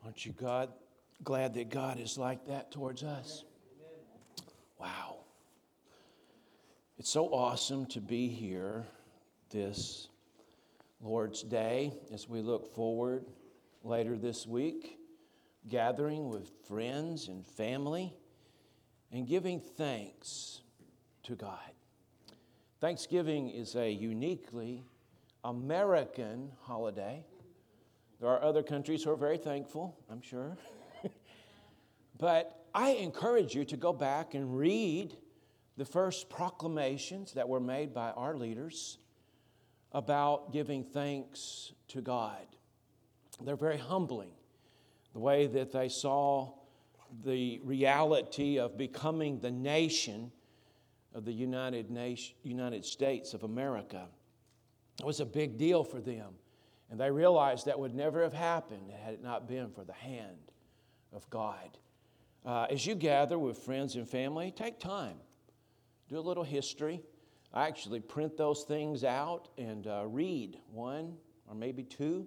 Aren't you glad that God is like that towards us? Wow. It's so awesome to be here this Lord's Day as we look forward later this week, gathering with friends and family and giving thanks to God. Thanksgiving is a uniquely American holiday. There are other countries who are very thankful, I'm sure. But I encourage you to go back and read the first proclamations that were made by our leaders about giving thanks to God. They're very humbling. The way that they saw the reality of becoming the nation of the United States of America. It was a big deal for them. And they realized that would never have happened had it not been for the hand of God. As you gather with friends and family, take time. Do a little history. I actually print those things out and read one or maybe two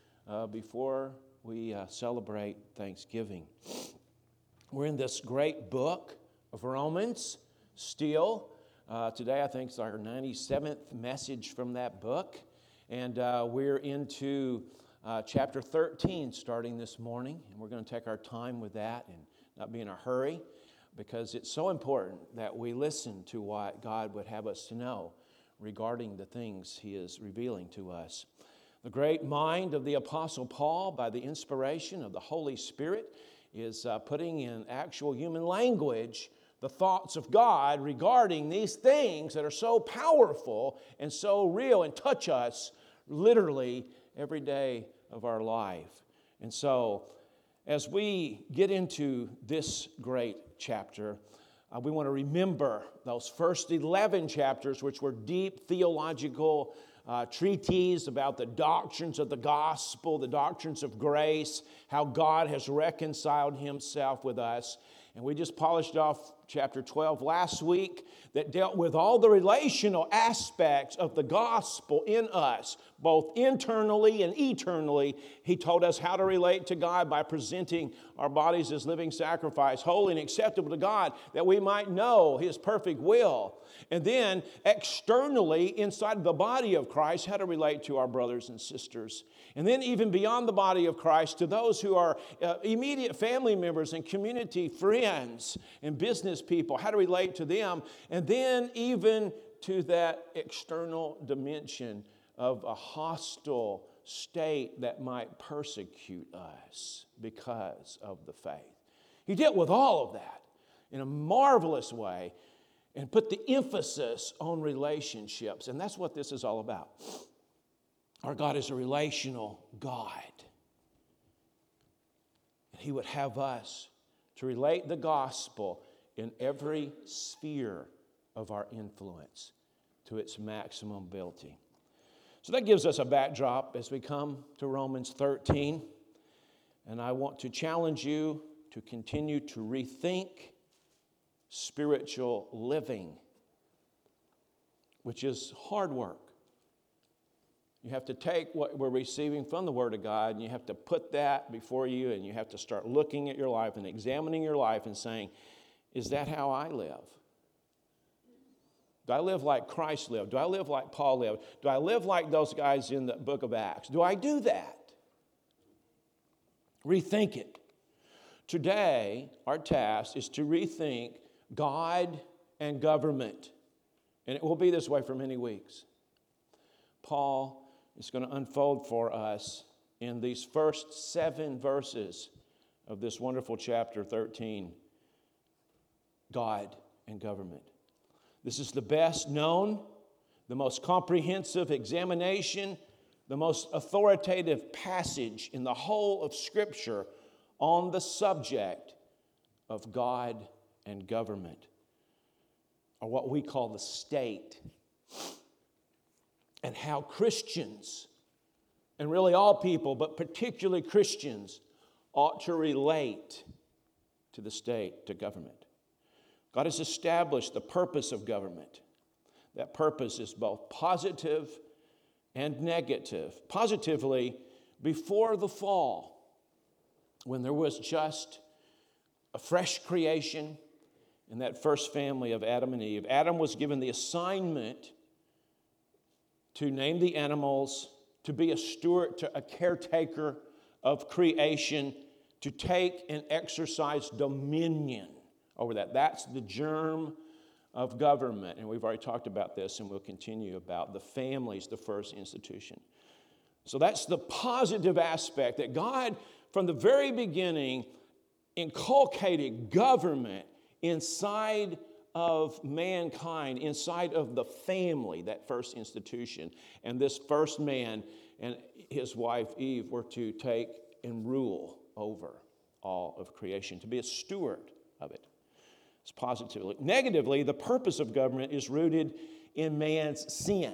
before we celebrate Thanksgiving. We're in this great book of Romans still. Today I think it's our 97th message from that book. And we're into chapter 13 starting this morning. And we're going to take our time with that and not be in a hurry, because it's so important that we listen to what God would have us to know regarding the things He is revealing to us. The great mind of the Apostle Paul, by the inspiration of the Holy Spirit, is putting in actual human language the thoughts of God regarding these things that are so powerful and so real and touch us literally every day of our life. And so, as we get into this great chapter, we want to remember those first 11 chapters, which were deep theological treatises about the doctrines of the gospel, the doctrines of grace, how God has reconciled Himself with us. And we just polished off chapter 12 last week that dealt with all the relational aspects of the gospel in us, both internally and eternally. He told us how to relate to God by presenting our bodies as living sacrifice, holy and acceptable to God, that we might know His perfect will. And then externally, inside the body of Christ, how to relate to our brothers and sisters. And then even beyond the body of Christ, to those who are immediate family members and community friends and business people, how to relate to them. And then even to that external dimension of a hostile state that might persecute us because of the faith. He dealt with all of that in a marvelous way and put the emphasis on relationships. And that's what this is all about. Our God is a relational God. And He would have us to relate the gospel in every sphere of our influence to its maximum ability. So that gives us a backdrop as we come to Romans 13. And I want to challenge you to continue to rethink spiritual living, which is hard work. You have to take what we're receiving from the Word of God, and you have to put that before you, and you have to start looking at your life and examining your life and saying, is that how I live? Do I live like Christ lived? Do I live like Paul lived? Do I live like those guys in the book of Acts? Do I do that? Rethink it. Today, our task is to rethink God and government. And it will be this way for many weeks. Paul is going to unfold for us in these first 7 verses of this wonderful chapter 13, God and government. This is the best known, the most comprehensive examination, the most authoritative passage in the whole of Scripture on the subject of God and government, or what we call the state, and how Christians, and really all people, but particularly Christians, ought to relate to the state, to government. God has established the purpose of government. That purpose is both positive and negative. Positively, before the fall, when there was just a fresh creation in that first family of Adam and Eve, Adam was given the assignment to name the animals, to be a steward, a caretaker of creation, to take and exercise dominion over that. That's the germ of government. And we've already talked about this, and we'll continue about the family's the first institution. So that's the positive aspect, that God, from the very beginning, inculcated government inside of mankind, inside of the family, that first institution. And this first man and his wife Eve were to take and rule over all of creation, to be a steward of it. It's positively. Negatively, the purpose of government is rooted in man's sin.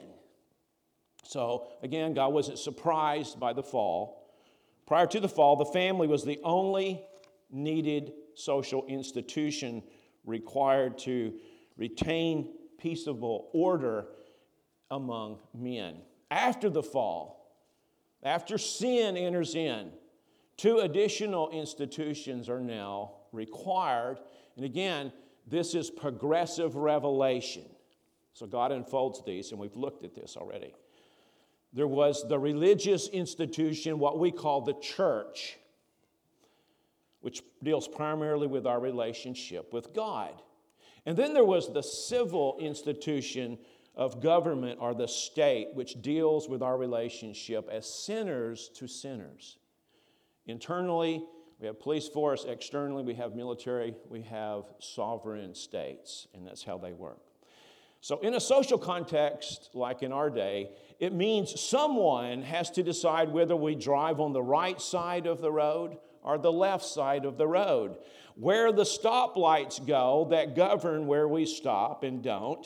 So, again, God wasn't surprised by the fall. Prior to the fall, the family was the only needed social institution required to retain peaceable order among men. After the fall, after sin enters in, 2 additional institutions are now required. And again, this is progressive revelation. So God unfolds these, and we've looked at this already. There was the religious institution, what we call the church, which deals primarily with our relationship with God. And then there was the civil institution of government, or the state, which deals with our relationship as sinners to sinners. Internally, we have police force. Externally, we have military. We have sovereign states, and that's how they work. So in a social context, like in our day, it means someone has to decide whether we drive on the right side of the road or the left side of the road, where the stoplights go that govern where we stop and don't,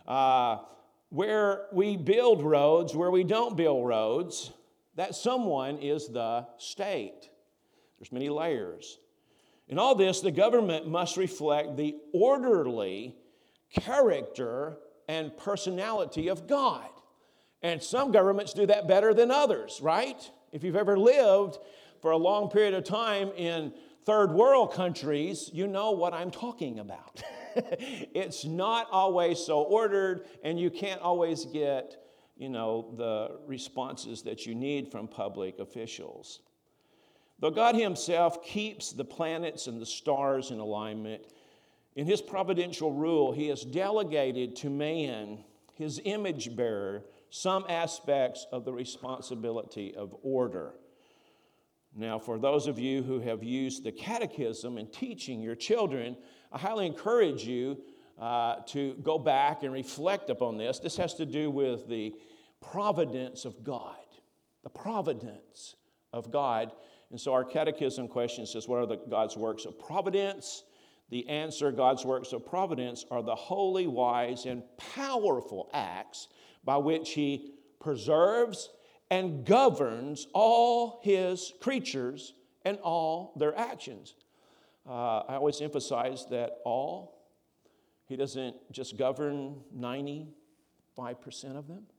where we build roads, where we don't build roads. That someone is the state. There's many layers. In all this, the government must reflect the orderly character and personality of God. And some governments do that better than others, right? If you've ever lived for a long period of time in third world countries, you know what I'm talking about. It's not always so ordered, and you can't always get, the responses that you need from public officials. Though God himself keeps the planets and the stars in alignment, in his providential rule, he has delegated to man, his image bearer, some aspects of the responsibility of order. Now, for those of you who have used the catechism in teaching your children, I highly encourage you to go back and reflect upon this. This has to do with the providence of God. The providence of God. And so our catechism question says, what are God's works of providence? The answer, God's works of providence, are the holy, wise, and powerful acts by which he preserves and governs all his creatures and all their actions. I always emphasize that all. He doesn't just govern 95% of them.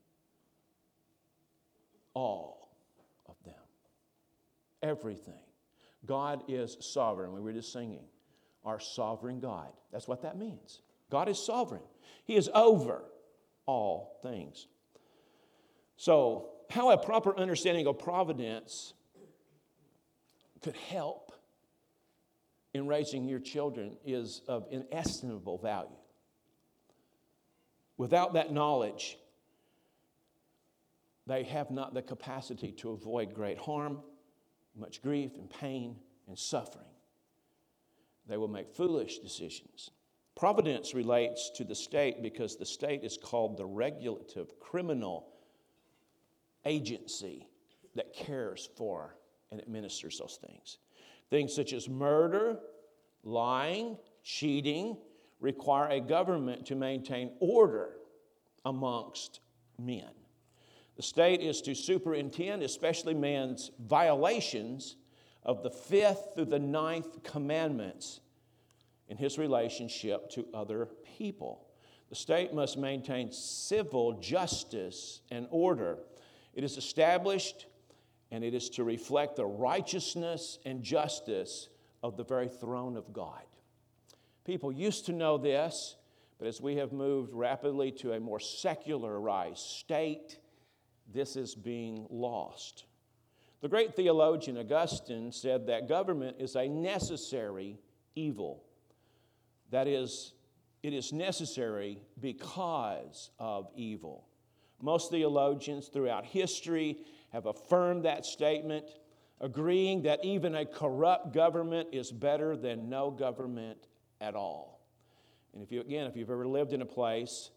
All of them. Everything. God is sovereign. We were just singing. Our sovereign God. That's what that means. God is sovereign. He is over all things. So, how a proper understanding of providence could help in raising your children is of inestimable value. Without that knowledge, they have not the capacity to avoid great harm, much grief and pain and suffering. They will make foolish decisions. Providence relates to the state because the state is called the regulative criminal agency that cares for and administers those things. Things such as murder, lying, cheating require a government to maintain order amongst men. The state is to superintend, especially man's violations of the 5th through the 9th commandments in his relationship to other people. The state must maintain civil justice and order. It is established and it is to reflect the righteousness and justice of the very throne of God. People used to know this, but as we have moved rapidly to a more secularized state, this is being lost. The great theologian Augustine said that government is a necessary evil. That is, it is necessary because of evil. Most theologians throughout history have affirmed that statement, agreeing that even a corrupt government is better than no government at all. And if you've ever lived in a place,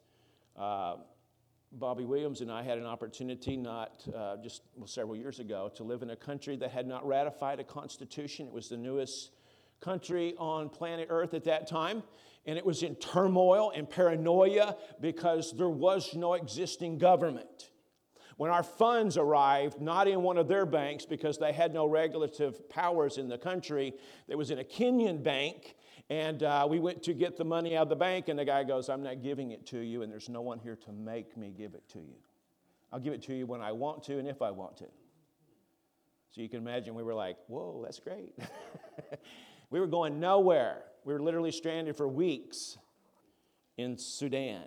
Bobby Williams and I had an opportunity several years ago to live in a country that had not ratified a constitution. It was the newest country on planet Earth at that time, and it was in turmoil and paranoia because there was no existing government. When our funds arrived, not in one of their banks because they had no regulative powers in the country, it was in a Kenyan bank, and we went to get the money out of the bank, and the guy goes, "I'm not giving it to you, and there's no one here to make me give it to you. I'll give it to you when I want to and if I want to." So you can imagine we were like, "Whoa, that's great." We were going nowhere. We were literally stranded for weeks in Sudan.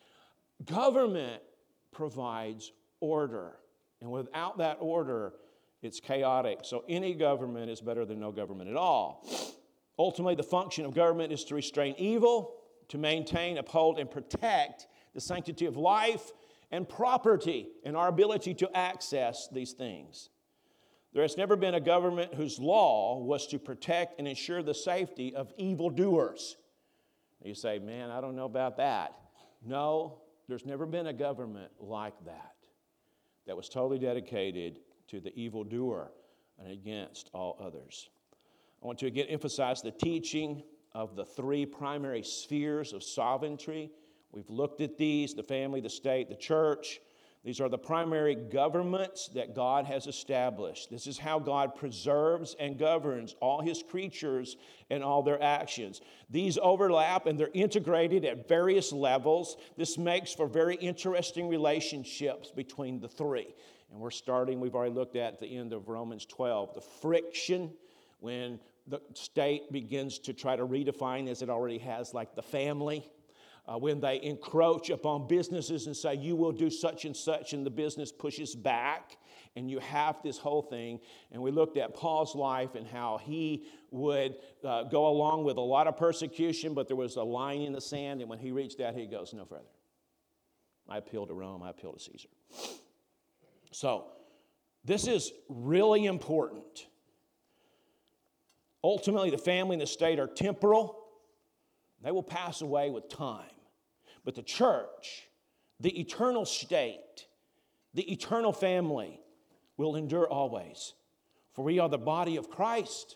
Government provides order, and without that order, it's chaotic. So any government is better than no government at all. Ultimately, the function of government is to restrain evil, to maintain, uphold, and protect the sanctity of life and property and our ability to access these things. There has never been a government whose law was to protect and ensure the safety of evildoers. You say, "Man, I don't know about that." No, there's never been a government like that was totally dedicated to the evildoer and against all others. I want to again emphasize the teaching of the three primary spheres of sovereignty. We've looked at these: the family, the state, the church. These are the primary governments that God has established. This is how God preserves and governs all His creatures and all their actions. These overlap and they're integrated at various levels. This makes for very interesting relationships between the three. And we've already looked at the end of Romans 12, the friction when the state begins to try to redefine, as it already has, like the family. When they encroach upon businesses and say, "You will do such and such," and the business pushes back, and you have this whole thing. And we looked at Paul's life and how he would go along with a lot of persecution, but there was a line in the sand, and when he reached that, he goes, "No further. I appeal to Rome, I appeal to Caesar." So, this is really important. Ultimately, the family and the state are temporal. They will pass away with time. But the church, the eternal state, the eternal family will endure always. For we are the body of Christ,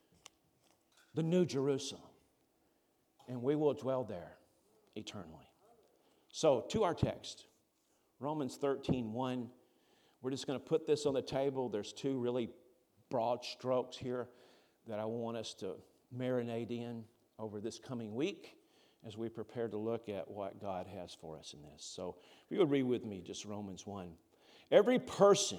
the New Jerusalem, and we will dwell there eternally. So, to our text, Romans 13:1. We're just going to put this on the table. There's two really broad strokes here that I want us to marinate in over this coming week as we prepare to look at what God has for us in this. So if you would read with me just Romans 1. Every person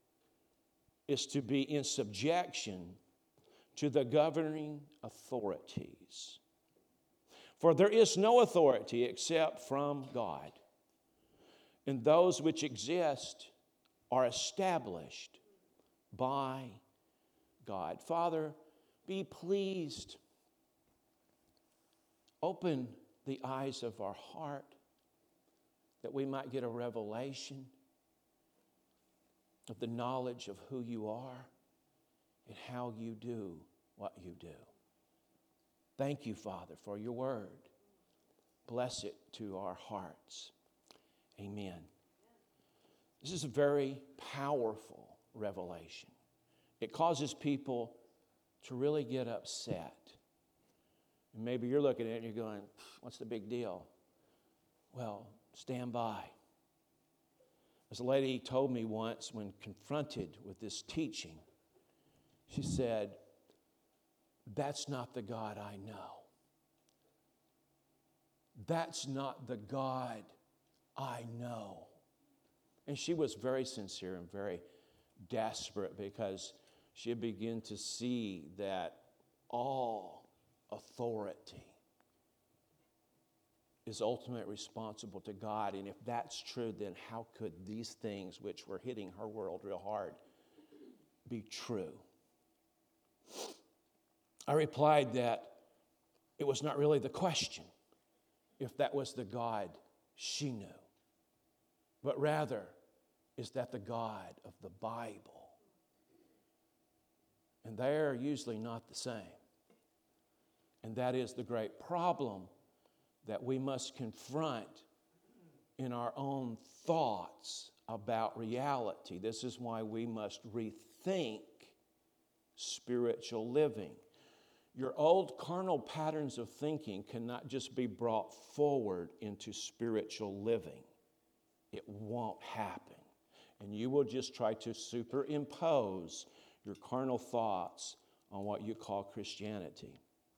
is to be in subjection to the governing authorities. For there is no authority except from God, and those which exist are established by God. Father, be pleased. Open the eyes of our heart that we might get a revelation of the knowledge of who you are and how you do what you do. Thank you, Father, for your word. Bless it to our hearts. Amen. This is a very powerful revelation. It causes people to really get upset. And maybe you're looking at it and you're going, "What's the big deal?" Well, stand by. As a lady told me once when confronted with this teaching, she said, "That's not the God I know. That's not the God I know." And she was very sincere and very desperate because she began to see that all authority is ultimately responsible to God. And if that's true, then how could these things which were hitting her world real hard be true? I replied that it was not really the question if that was the God she knew, but rather, is that the God of the Bible? And they're usually not the same. And that is the great problem that we must confront in our own thoughts about reality. This is why we must rethink spiritual living. Your old carnal patterns of thinking cannot just be brought forward into spiritual living. It won't happen. And you will just try to superimpose your carnal thoughts on what you call Christianity.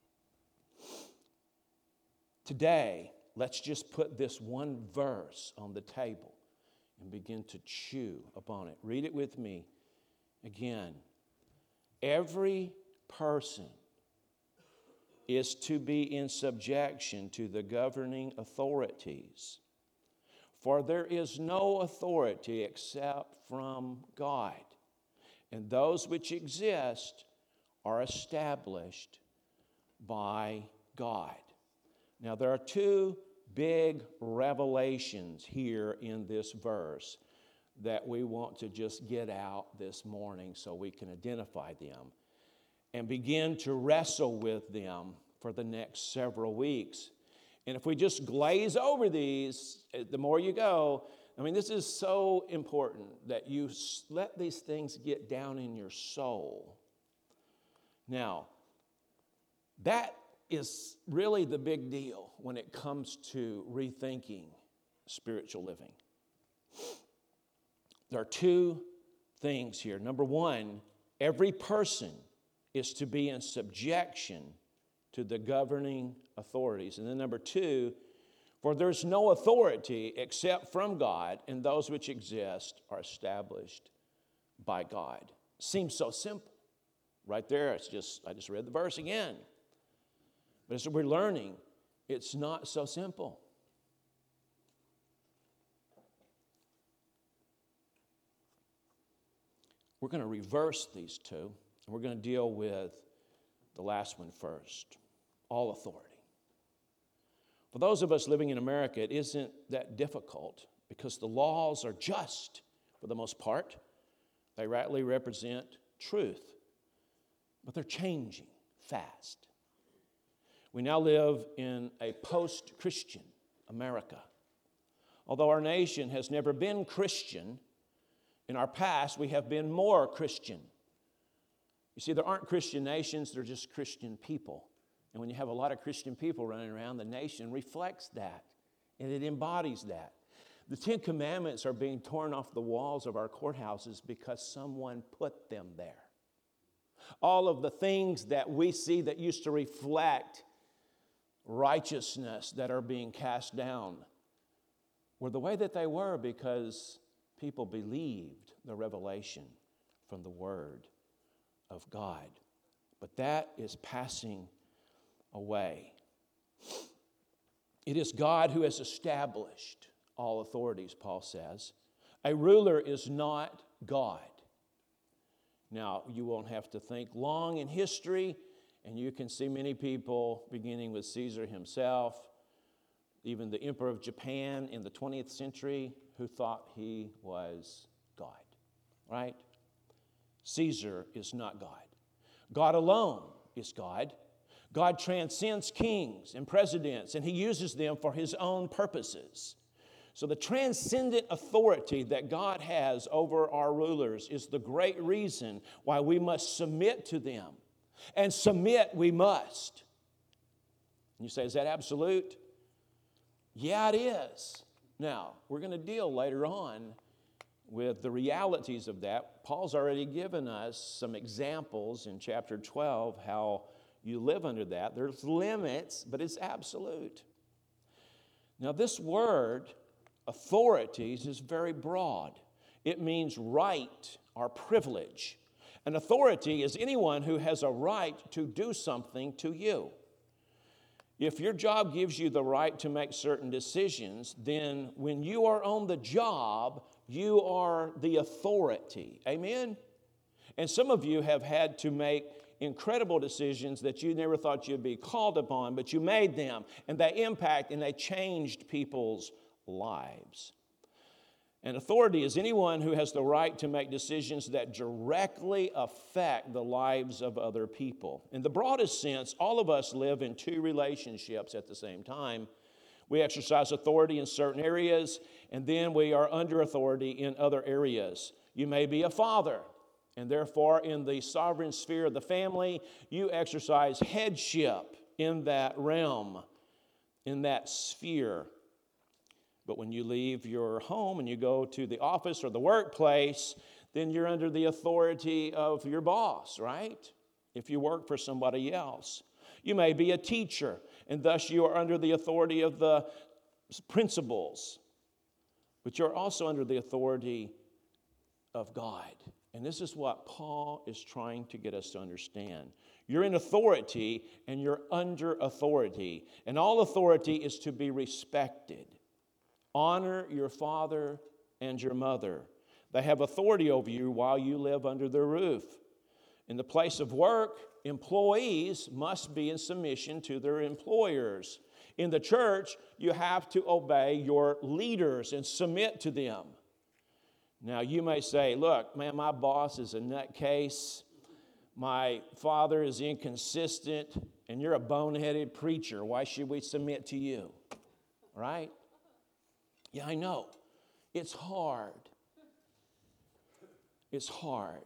Today, let's just put this one verse on the table and begin to chew upon it. Read it with me again. Every person is to be in subjection to the governing authorities. For there is no authority except from God, and those which exist are established by God. Now, there are two big revelations here in this verse that we want to just get out this morning so we can identify them and begin to wrestle with them for the next several weeks. And if we just glaze over these, the more you go, I mean, this is so important that you let these things get down in your soul. Now, that is really the big deal when it comes to rethinking spiritual living. There are two things here. Number one, every person is to be in subjection to the governing authorities. And then number two, for there's no authority except from God, and those which exist are established by God. Seems so simple. Right there, I just read the verse again. But as we're learning, it's not so simple. We're going to reverse these two, and we're going to deal with the last one first. All authority. For those of us living in America, it isn't that difficult because the laws are just for the most part. They rightly represent truth, but they're changing fast. We now live in a post-Christian America. Although our nation has never been Christian, in our past we have been more Christian. You see, there aren't Christian nations, they're just Christian people. And when you have a lot of Christian people running around, the nation reflects that, and it embodies that. The Ten Commandments are being torn off the walls of our courthouses because someone put them there. All of the things that we see that used to reflect righteousness that are being cast down were the way that they were because people believed the revelation from the Word of God. But that is passing away. It is God who has established all authorities, Paul says. A ruler is not God. Now, you won't have to think long in history, and you can see many people, beginning with Caesar himself, even the Emperor of Japan in the 20th century, who thought he was God, right? Caesar is not God. God alone is God. God transcends kings and presidents, and he uses them for his own purposes. So the transcendent authority that God has over our rulers is the great reason why we must submit to them. And submit we must. And you say, is that absolute? Yeah, it is. Now, we're going to deal later on with the realities of that. Paul's already given us some examples in chapter 12 how you live under that. There's limits, but it's absolute. Now, this word, authorities, is very broad. It means right or privilege. An authority is anyone who has a right to do something to you. If your job gives you the right to make certain decisions, then when you are on the job, you are the authority. Amen? And some of you have had to make incredible decisions that you never thought you'd be called upon, but you made them, and they impact and they changed people's lives. An authority is anyone who has the right to make decisions that directly affect the lives of other people. In the broadest sense, all of us live in two relationships at the same time. We exercise authority in certain areas, and then we are under authority in other areas. You may be a father, and therefore in the sovereign sphere of the family, you exercise headship in that realm, in that sphere. But when you leave your home and you go to the office or the workplace, then you're under the authority of your boss, right? If you work for somebody else. You may be a teacher, and thus you are under the authority of the principals. But you're also under the authority of God. And this is what Paul is trying to get us to understand. You're in authority, and you're under authority. And all authority is to be respected. Honor your father and your mother. They have authority over you while you live under their roof. In the place of work, employees must be in submission to their employers. In the church, you have to obey your leaders and submit to them. Now, you may say, look, man, my boss is a nutcase. My father is inconsistent, and you're a boneheaded preacher. Why should we submit to you? Right? Yeah, I know. It's hard. It's hard.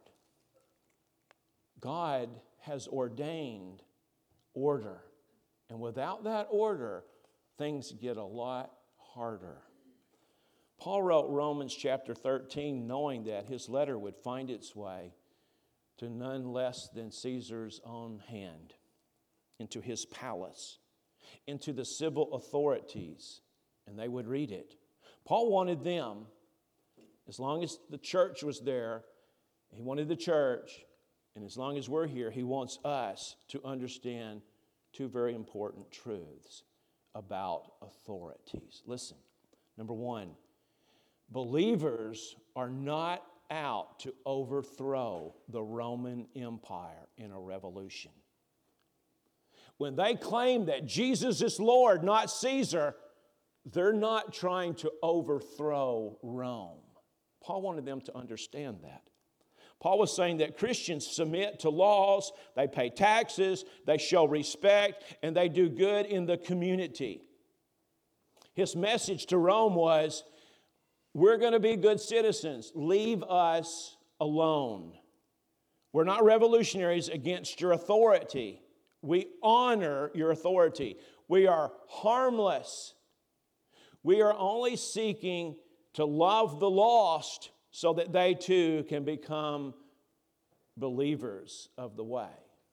God has ordained order. And without that order, things get a lot harder. Paul wrote Romans chapter 13 knowing that his letter would find its way to none less than Caesar's own hand, into his palace, into the civil authorities, and they would read it. Paul wanted them, as long as the church was there, he wanted the church, and as long as we're here, he wants us to understand two very important truths about authorities. Listen, number one, believers are not out to overthrow the Roman Empire in a revolution. When they claim that Jesus is Lord, not Caesar, they're not trying to overthrow Rome. Paul wanted them to understand that. Paul was saying that Christians submit to laws, they pay taxes, they show respect, and they do good in the community. His message to Rome was, we're going to be good citizens. Leave us alone. We're not revolutionaries against your authority. We honor your authority. We are harmless. We are only seeking to love the lost so that they too can become believers of the way.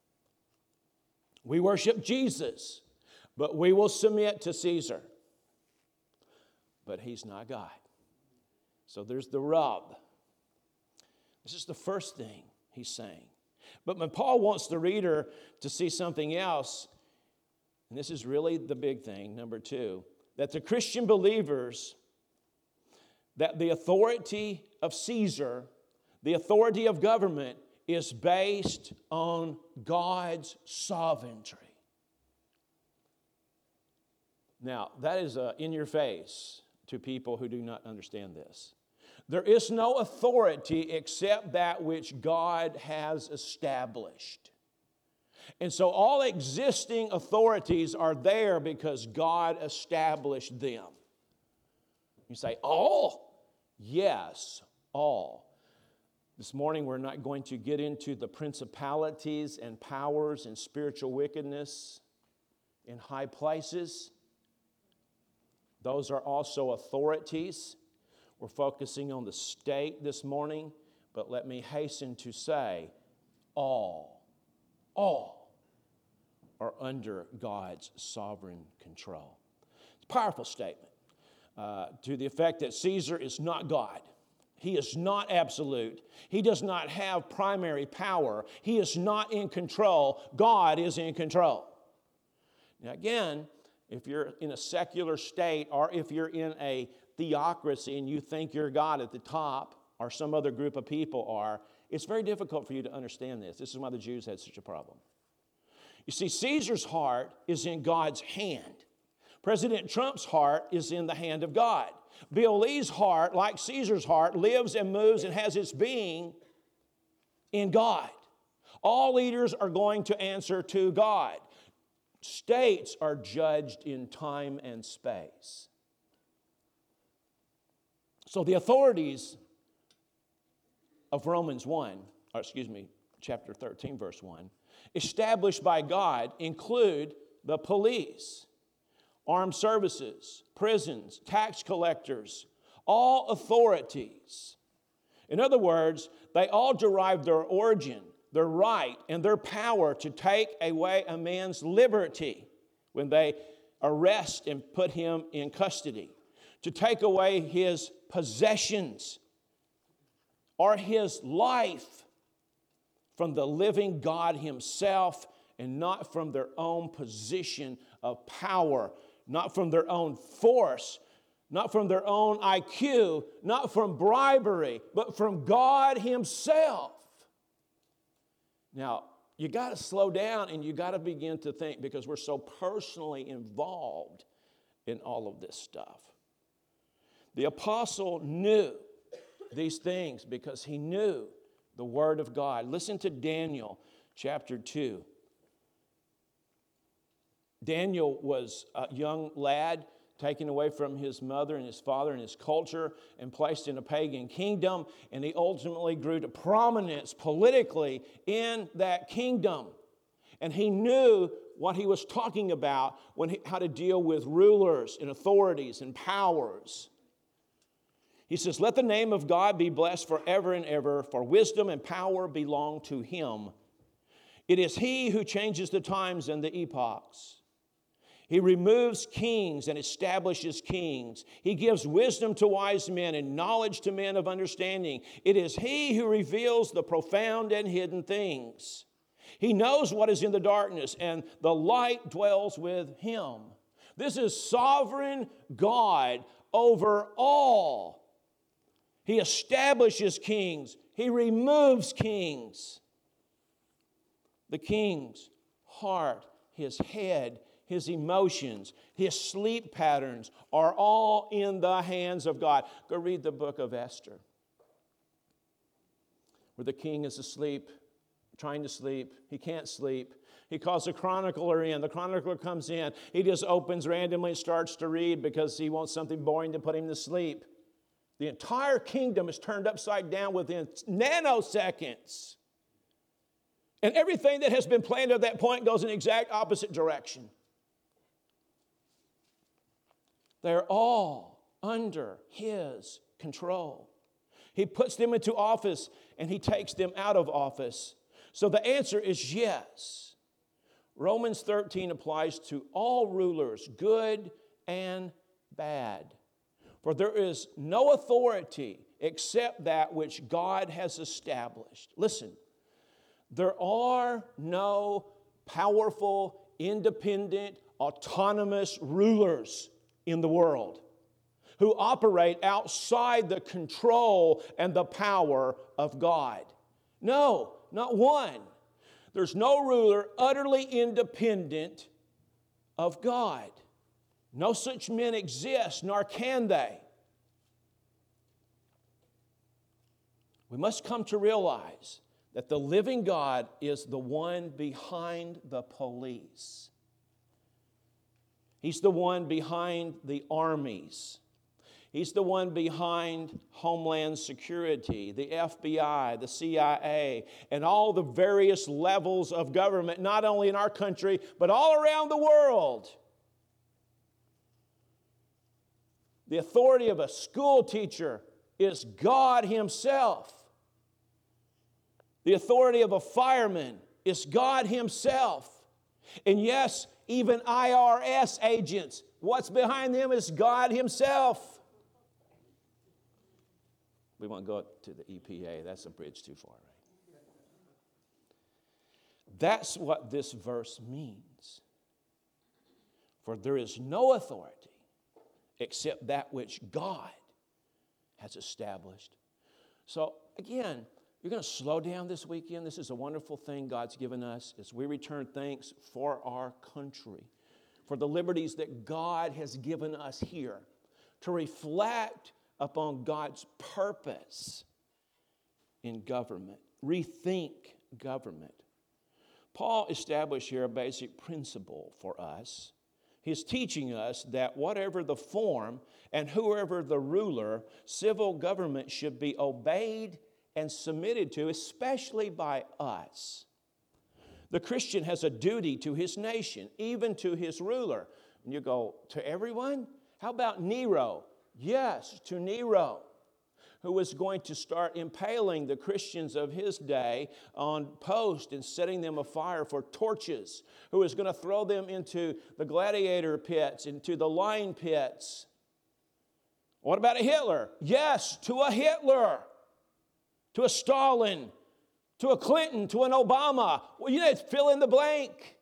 We worship Jesus, but we will submit to Caesar. But he's not God. So there's the rub. This is the first thing he's saying. But when Paul wants the reader to see something else, and this is really the big thing, number two, that the Christian believers, that the authority of Caesar, the authority of government, is based on God's sovereignty. Now, that is in your face to people who do not understand this. There is no authority except that which God has established. And so all existing authorities are there because God established them. You say, all? Yes, all. This morning we're not going to get into the principalities and powers and spiritual wickedness in high places. Those are also authorities. We're focusing on the state this morning, but let me hasten to say, all are under God's sovereign control. It's a powerful statement to the effect that Caesar is not God. He is not absolute. He does not have primary power. He is not in control. God is in control. Now again, if you're in a secular state or if you're in a theocracy and you think you're God at the top or some other group of people are, it's very difficult for you to understand this. This is why the Jews had such a problem. You see, Caesar's heart is in God's hand. President Trump's heart is in the hand of God. Bill Lee's heart, like Caesar's heart, lives and moves and has its being in God. All leaders are going to answer to God. States are judged in time and space. So the authorities of chapter 13, verse 1, established by God include the police, armed services, prisons, tax collectors, all authorities. In other words, they all derive their origin, their right, and their power to take away a man's liberty when they arrest and put him in custody, to take away his possessions or his life from the living God himself and not from their own position of power, not from their own force, not from their own IQ, not from bribery, but from God himself. Now, you got to slow down and you got to begin to think, because we're so personally involved in all of this stuff. The apostle knew these things because he knew the Word of God. Listen to Daniel chapter 2. Daniel was a young lad taken away from his mother and his father and his culture and placed in a pagan kingdom, and he ultimately grew to prominence politically in that kingdom. And he knew what he was talking about how to deal with rulers and authorities and powers. He says, "Let the name of God be blessed forever and ever, for wisdom and power belong to him. It is he who changes the times and the epochs. He removes kings and establishes kings. He gives wisdom to wise men and knowledge to men of understanding. It is he who reveals the profound and hidden things. He knows what is in the darkness, and the light dwells with him." This is sovereign God over all. He establishes kings. He removes kings. The king's heart, his head, his emotions, his sleep patterns are all in the hands of God. Go read the book of Esther, where the king is asleep, trying to sleep. He can't sleep. He calls the chronicler in. The chronicler comes in. He just opens randomly and starts to read because he wants something boring to put him to sleep. The entire kingdom is turned upside down within nanoseconds. And everything that has been planned at that point goes in the exact opposite direction. They're all under his control. He puts them into office and he takes them out of office. So the answer is yes. Romans 13 applies to all rulers, good and bad. For there is no authority except that which God has established. Listen, there are no powerful, independent, autonomous rulers in the world who operate outside the control and the power of God. No, not one. There's no ruler utterly independent of God. No such men exist, nor can they. We must come to realize that the living God is the one behind the police. He's the one behind the armies. He's the one behind Homeland Security, the FBI, the CIA, and all the various levels of government, not only in our country, but all around the world. The authority of a school teacher is God himself. The authority of a fireman is God himself. And yes, even IRS agents, what's behind them is God himself. We won't go up to the EPA. That's a bridge too far, right? That's what this verse means. For there is no authority except that which God has established. So again, you're going to slow down this weekend. This is a wonderful thing God's given us as we return thanks for our country, for the liberties that God has given us here, to reflect upon God's purpose in government, rethink government. Paul established here a basic principle for us. He's teaching us that whatever the form and whoever the ruler, civil government should be obeyed and submitted to, especially by us. The Christian has a duty to his nation, even to his ruler. And you go, to everyone? How about Nero? Yes, to Nero, who was going to start impaling the Christians of his day on posts and setting them afire for torches, who was going to throw them into the gladiator pits, into the lion pits. What about a Hitler? Yes, to a Hitler, to a Stalin, to a Clinton, to an Obama. Well, you know, fill in the blank.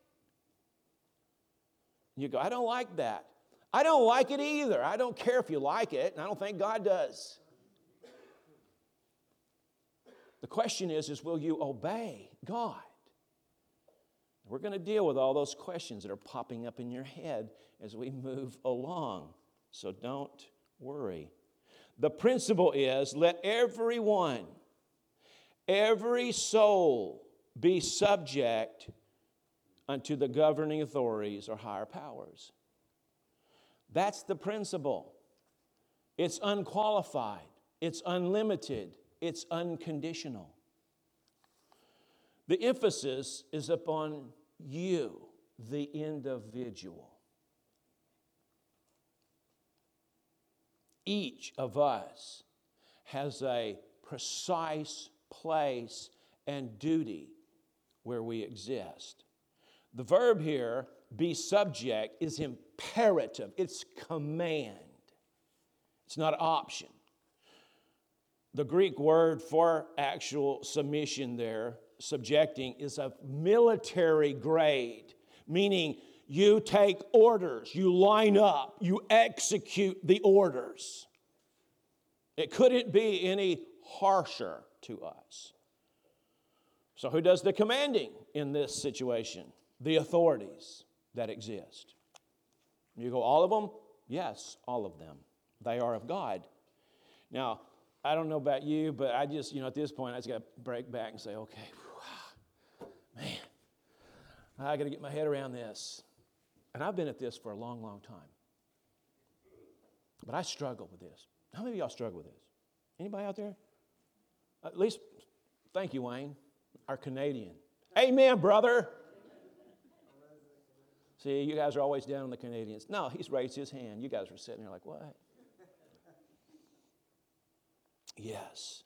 You go, I don't like that. I don't like it either. I don't care if you like it, and I don't think God does. The question is will you obey God? We're going to deal with all those questions that are popping up in your head as we move along. So don't worry. The principle is let everyone, every soul be subject unto the governing authorities or higher powers. That's the principle. It's unqualified. It's unlimited. It's unconditional. The emphasis is upon you, the individual. Each of us has a precise place and duty where we exist. The verb here, be subject, is imperative. It's command. It's not an option. The Greek word for actual submission there, subjecting, is of military grade, meaning you take orders, you line up, you execute the orders. It couldn't be any harsher to us. So who does the commanding in this situation? The authorities that exist. You go, all of them? Yes, all of them. They are of God. Now, I don't know about you, but I just, at this point, I just got to break back and say, okay, man, I got to get my head around this. And I've been at this for a long, long time. But I struggle with this. How many of y'all struggle with this? Anybody out there? At least, thank you, Wayne, our Canadian. Amen, brother. See, you guys are always down on the Canadians. No, he's raised his hand. You guys are sitting there like, what? Yes.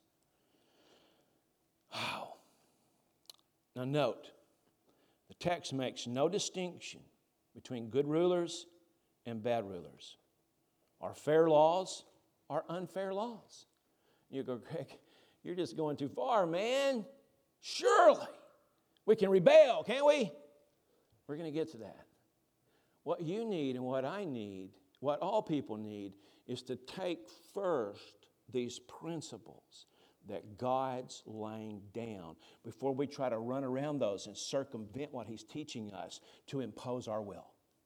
Wow. Now note, the text makes no distinction between good rulers and bad rulers, or fair laws or unfair laws. You go, Greg, you're just going too far, man. Surely we can rebel, can't we? We're going to get to that. What you need and what I need, what all people need, is to take first these principles that God's laying down before we try to run around those and circumvent what He's teaching us to impose our will.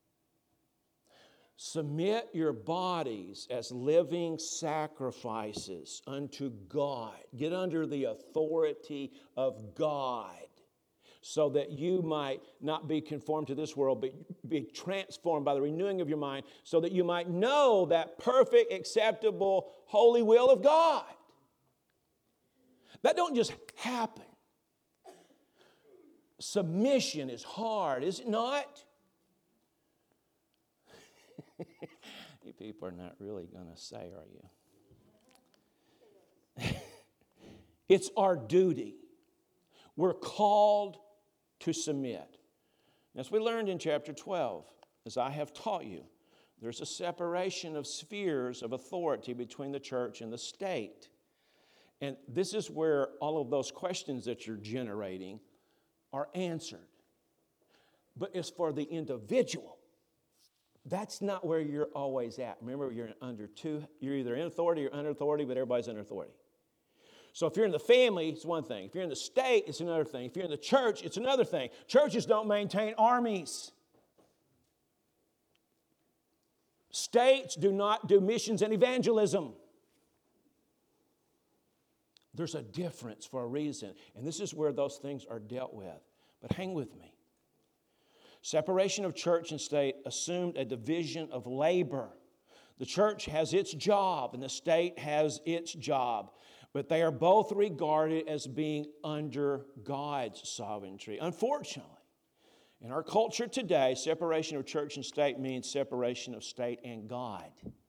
Submit your bodies as living sacrifices unto God. Get under the authority of God, so that you might not be conformed to this world, but be transformed by the renewing of your mind, so that you might know that perfect, acceptable, holy will of God. That don't just happen. Submission is hard, is it not? You people are not really going to say, are you? It's our duty. We're called to submit. As we learned in chapter 12, as I have taught you, there's a separation of spheres of authority between the church and the state. And this is where all of those questions that you're generating are answered. But as for the individual, that's not where you're always at. Remember, you're either in authority or under authority, but everybody's under authority. So if you're in the family, it's one thing. If you're in the state, it's another thing. If you're in the church, it's another thing. Churches don't maintain armies. States do not do missions and evangelism. There's a difference for a reason. And this is where those things are dealt with. But hang with me. Separation of church and state assumed a division of labor. The church has its job and the state has its job. But they are both regarded as being under God's sovereignty. Unfortunately, in our culture today, separation of church and state means separation of state and God.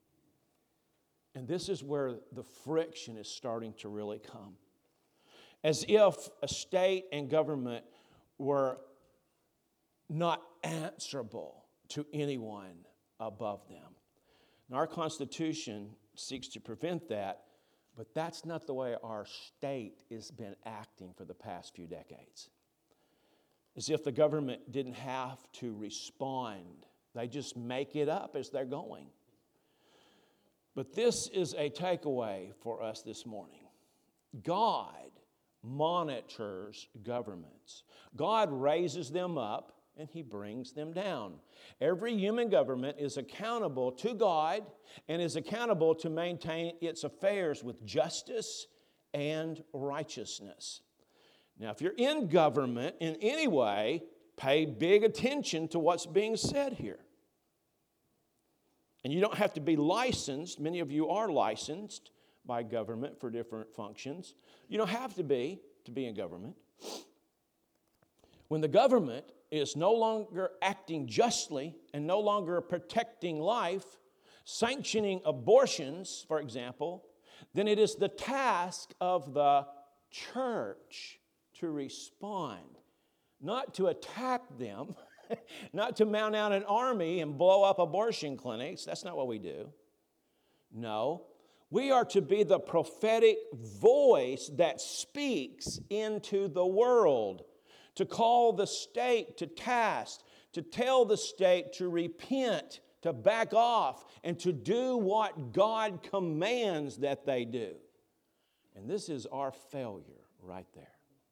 And this is where the friction is starting to really come. As if a state and government were not answerable to anyone above them. And our Constitution seeks to prevent that, but that's not the way our state has been acting for the past few decades. As if the government didn't have to respond. They just make it up as they're going. But this is a takeaway for us this morning. God monitors governments. God raises them up and He brings them down. Every human government is accountable to God and is accountable to maintain its affairs with justice and righteousness. Now, if you're in government in any way, pay big attention to what's being said here. And you don't have to be licensed. Many of you are licensed by government for different functions. You don't have to be in government. When the government is no longer acting justly and no longer protecting life, sanctioning abortions, for example, then it is the task of the church to respond, not to attack them, not to mount out an army and blow up abortion clinics. That's not what we do. No, we are to be the prophetic voice that speaks into the world, to call the state to task, to tell the state to repent, to back off, and to do what God commands that they do. And this is our failure right there.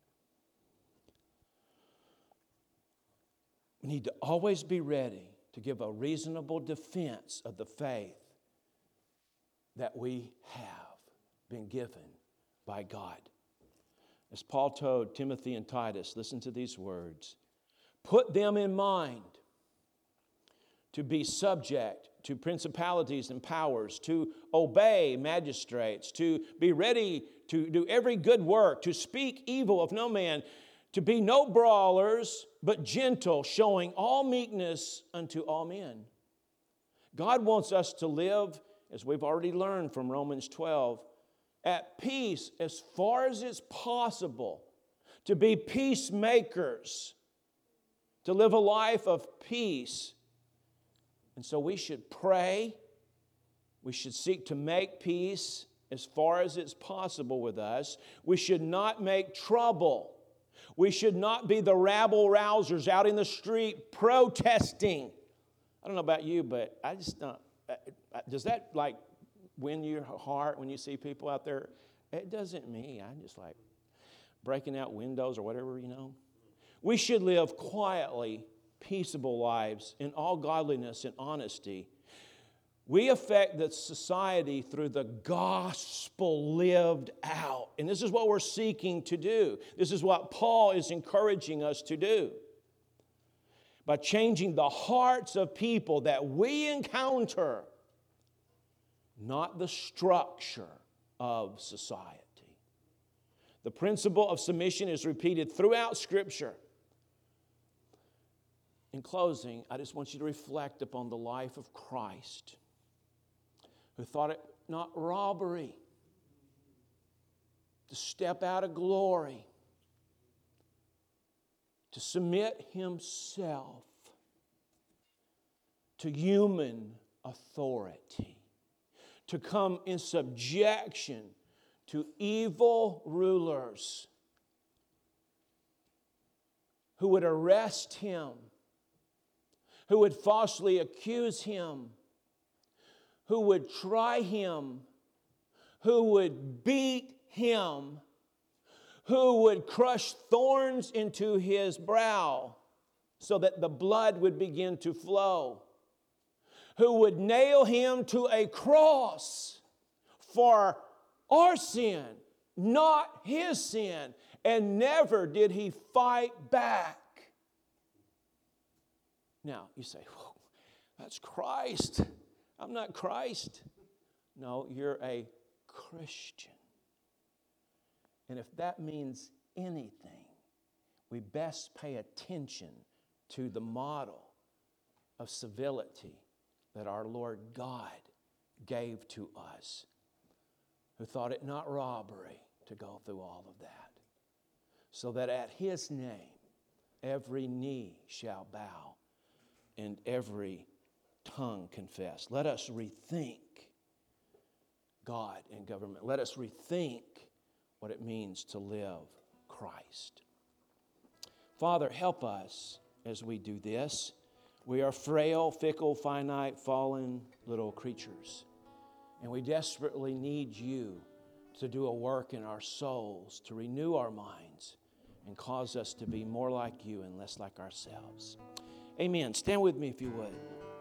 We need to always be ready to give a reasonable defense of the faith that we have been given by God. As Paul told Timothy and Titus, listen to these words. Put them in mind to be subject to principalities and powers, to obey magistrates, to be ready to do every good work, to speak evil of no man, to be no brawlers, but gentle, showing all meekness unto all men. God wants us to live, as we've already learned from Romans 12, at peace as far as it's possible, to be peacemakers, to live a life of peace. And so we should pray. We should seek to make peace as far as it's possible with us. We should not make trouble. We should not be the rabble-rousers out in the street protesting. I don't know about you, but I just don't. Does that like win your heart when you see people out there? It doesn't me. I'm just like breaking out windows or whatever, you know. We should live quietly, peaceable lives in all godliness and honesty. We affect the society through the gospel lived out. And this is what we're seeking to do. This is what Paul is encouraging us to do. By changing the hearts of people that we encounter, not the structure of society. The principle of submission is repeated throughout Scripture. In closing, I just want you to reflect upon the life of Christ, who thought it not robbery to step out of glory, to submit himself to human authority, to come in subjection to evil rulers who would arrest him, who would falsely accuse him, who would try him, who would beat him, who would crush thorns into his brow so that the blood would begin to flow, who would nail him to a cross for our sin, not his sin. And never did he fight back. Now, you say, whoa, that's Christ. I'm not Christ. No, you're a Christian. And if that means anything, we best pay attention to the model of civility that our Lord God gave to us, who thought it not robbery to go through all of that, so that at his name every knee shall bow and every tongue confess. Let us rethink God and government. Let us rethink what it means to live Christ. Father, help us as we do this. We are frail, fickle, finite, fallen little creatures. And we desperately need you to do a work in our souls, to renew our minds, and cause us to be more like you and less like ourselves. Amen. Stand with me if you would.